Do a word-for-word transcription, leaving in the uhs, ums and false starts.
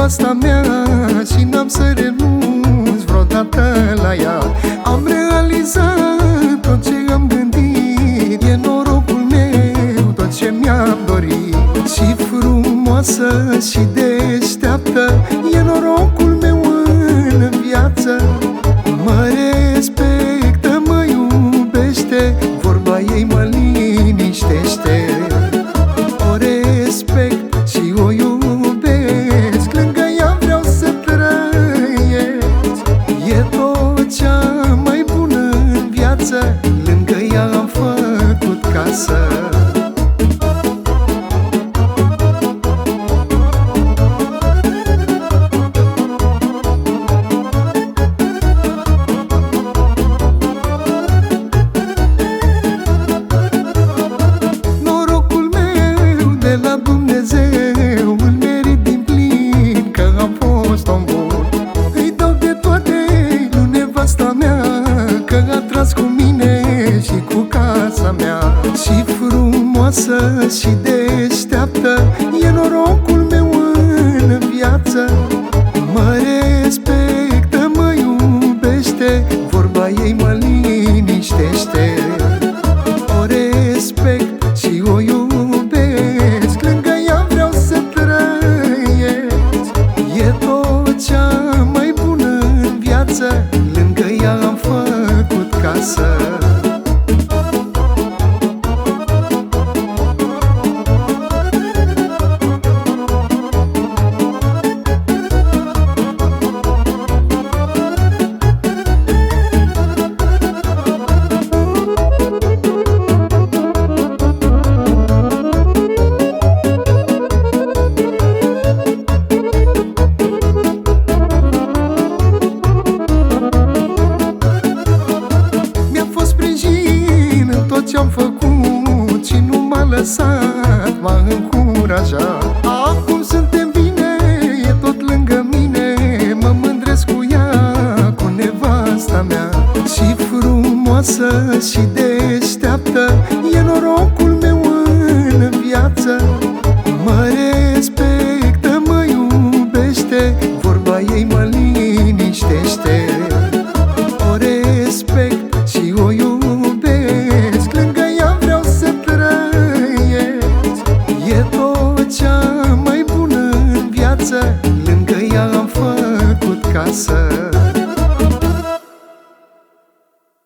nevasta mea și n-am să renunț vreodată la ea. Am realizat tot ce am gândit, e norocul meu tot ce mi-am dorit. Și frumoasă și deșteaptă, e norocul meu în viață. Mă respectă, mă iubește, vorba ei mă liniștește. O respect și o iubesc, lângă ea vreau să trăiesc. E tot cea mai bună în viață, lângă ea am făcut casă. Dumnezeu îl merit din plin, că am fost om bun. Îi dau de toate lui nevasta mea, că a tras cu mine și cu casa mea. Și frumoasă și deșteaptă, e norocul meu în viață. Mă respectă, mă iubește, vorba ei mă liniștește. O respect și o iubesc, lângă ea vreau să trăiesc. E tot cea mai bună în viață, lângă ea am făcut casă. Ce-am făcut și nu m-a lăsat, m-a încurajat. Acum suntem bine, e tot lângă mine, mă mândresc cu ea, cu nevasta mea. Și frumoasă și deșteaptă, e norocul meu în viață. Mă respectă, mă iubește, vorba ei mă liniștește. O respect și o iubesc, lângă ea vreau să trăiesc. E tot cea mai bună în viață, lângă ea am făcut casă.